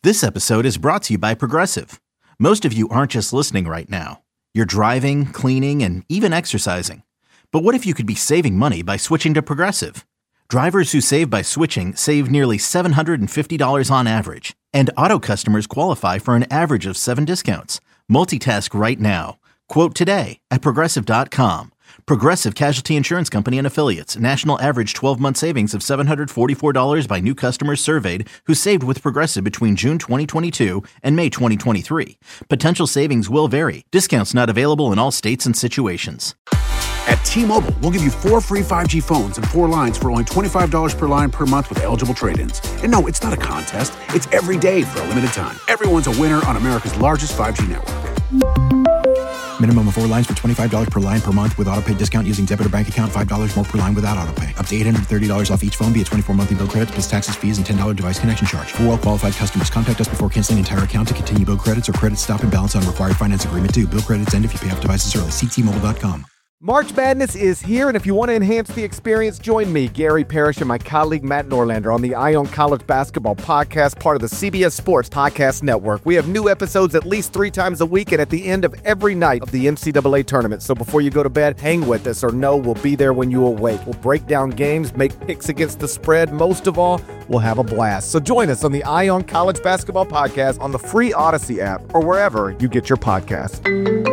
This episode is brought to you by Progressive. Most of you aren't just listening right now. You're driving, cleaning, and even exercising. But what if you could be saving money by switching to Progressive? Drivers who save by switching save nearly $750 on average. And auto customers qualify for an average of 7 discounts. Multitask right now. Quote today at Progressive.com. Progressive Casualty Insurance Company and Affiliates. National average 12-month savings of $744 by new customers surveyed who saved with Progressive between June 2022 and May 2023. Potential savings will vary. Discounts not available in all states and situations. At T-Mobile, we'll give you 4 free 5G phones and 4 lines for only $25 per line per month with eligible trade-ins. And no, it's not a contest. It's every day for a limited time. Everyone's a winner on America's largest 5G network. Minimum of 4 lines for $25 per line per month with autopay discount using debit or bank account. $5 more per line without autopay. Up to $830 off each phone via 24 monthly bill credits plus taxes, fees, and $10 device connection charge. For well-qualified customers, contact us before canceling entire account to continue bill credits or credit stop and balance on required finance agreement due. Bill credits end if you pay off devices early. See T-Mobile.com. March Madness is here, and if you want to enhance the experience, join me, Gary Parrish, and my colleague Matt Norlander on the Eye on College Basketball Podcast, part of the CBS Sports Podcast Network. We have new episodes at least 3 times a week and at the end of every night of the NCAA tournament. So before you go to bed, hang with us, or know we'll be there when you awake. We'll break down games, make picks against the spread. Most of all, we'll have a blast. So join us on the Eye on College Basketball Podcast on the free Odyssey app or wherever you get your podcasts.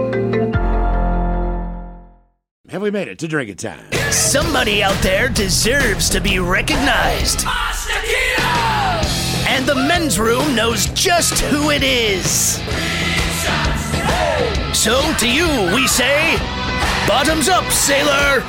Have we made it to drinking time? Somebody out there deserves to be recognized. And the men's room knows just who it is. So to you we say, bottoms up, sailor.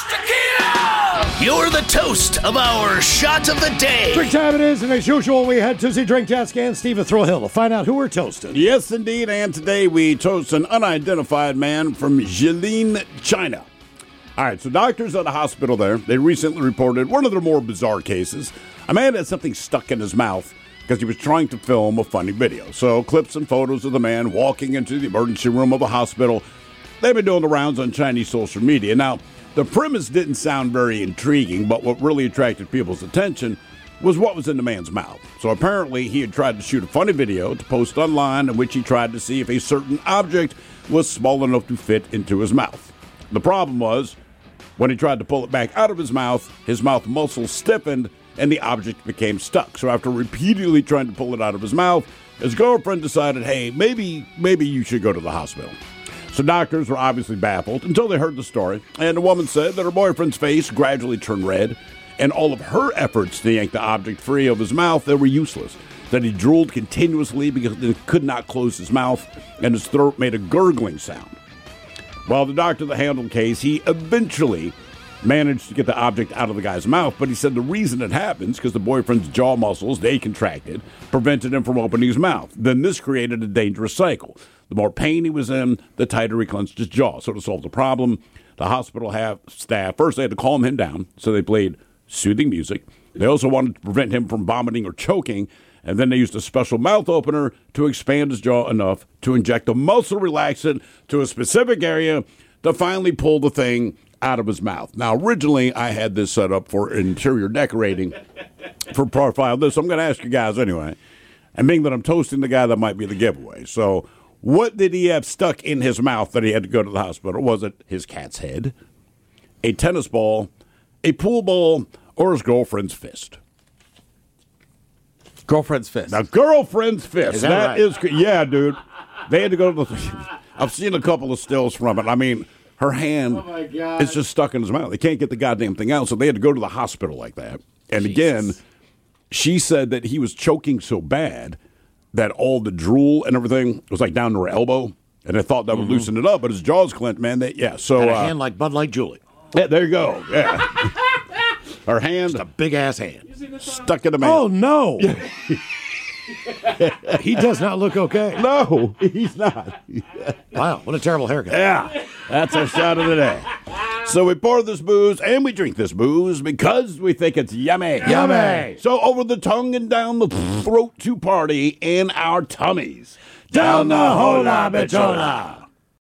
You're the toast of our shot of the day. Drink time it is, and as usual, we head to the drink desk and Steve Thrill-Hill to find out who we're toasting. Yes, indeed, and today we toast an unidentified man from Jilin, China. All right, so doctors at a hospital there, they recently reported one of their more bizarre cases. A man had something stuck in his mouth because he was trying to film a funny video. So clips and photos of the man walking into the emergency room of a hospital, they've been doing the rounds on Chinese social media. Now, the premise didn't sound very intriguing, but what really attracted people's attention was what was in the man's mouth. So apparently he had tried to shoot a funny video to post online in which he tried to see if a certain object was small enough to fit into his mouth. The problem was, when he tried to pull it back out of his mouth muscles stiffened and the object became stuck. So after repeatedly trying to pull it out of his mouth, his girlfriend decided, hey, maybe you should go to the hospital. So doctors were obviously baffled until they heard the story. And the woman said that her boyfriend's face gradually turned red, and all of her efforts to yank the object free of his mouth, they were useless. That he drooled continuously because he could not close his mouth, and his throat made a gurgling sound. Well, the doctor that handled the case, he eventually managed to get the object out of the guy's mouth, but he said the reason it happens because the boyfriend's jaw muscles, they contracted, prevented him from opening his mouth. Then this created a dangerous cycle. The more pain he was in, the tighter he clenched his jaw. So to solve the problem, the hospital staff, first they had to calm him down, so they played soothing music. They also wanted to prevent him from vomiting or choking, and then they used a special mouth opener to expand his jaw enough to inject a muscle relaxant to a specific area to finally pull the thing out of his mouth. Now, originally, I had this set up for interior decorating for profile this. So I'm going to ask you guys anyway. And being that I'm toasting the guy, that might be the giveaway. So what did he have stuck in his mouth that he had to go to the hospital? Was it his cat's head, a tennis ball, a pool ball, or his girlfriend's fist? Girlfriend's fist. Now, girlfriend's fist. Is that right? Yeah, dude. They had to go to the. I've seen a couple of stills from it. I mean, her hand is just stuck in his mouth. They can't get the goddamn thing out, so they had to go to the hospital like that. And again, she said that he was choking so bad that all the drool and everything was like down to her elbow, and they thought that would loosen it up, but his jaw's clenched, man. So Had a hand like Bud Light Julie. Yeah, there you go. Yeah. Her hand. Just a big-ass hand. Stuck in the man. Oh, no. He does not look okay. No, he's not. Wow, what a terrible haircut. Yeah, that's our shot of the day. So we pour this booze and we drink this booze because we think it's yummy. Yummy. So over the tongue and down the throat to party in our tummies. Down the hola bichola.